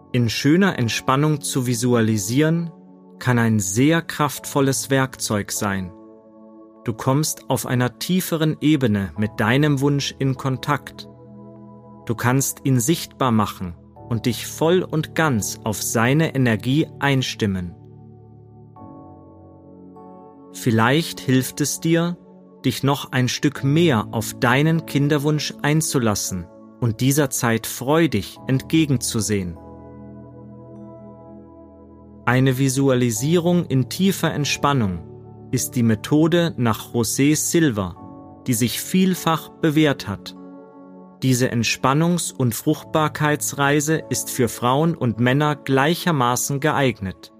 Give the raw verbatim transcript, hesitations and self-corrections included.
In schöner Entspannung zu visualisieren, kann ein sehr kraftvolles Werkzeug sein. Du kommst auf einer tieferen Ebene mit deinem Wunsch in Kontakt. Du kannst ihn sichtbar machen und dich voll und ganz auf seine Energie einstimmen. Vielleicht hilft es dir, dich noch ein Stück mehr auf deinen Kinderwunsch einzulassen und dieser Zeit freudig entgegenzusehen. Eine Visualisierung in tiefer Entspannung ist die Methode nach José Silva, die sich vielfach bewährt hat. Diese Entspannungs- und Fruchtbarkeitsreise ist für Frauen und Männer gleichermaßen geeignet.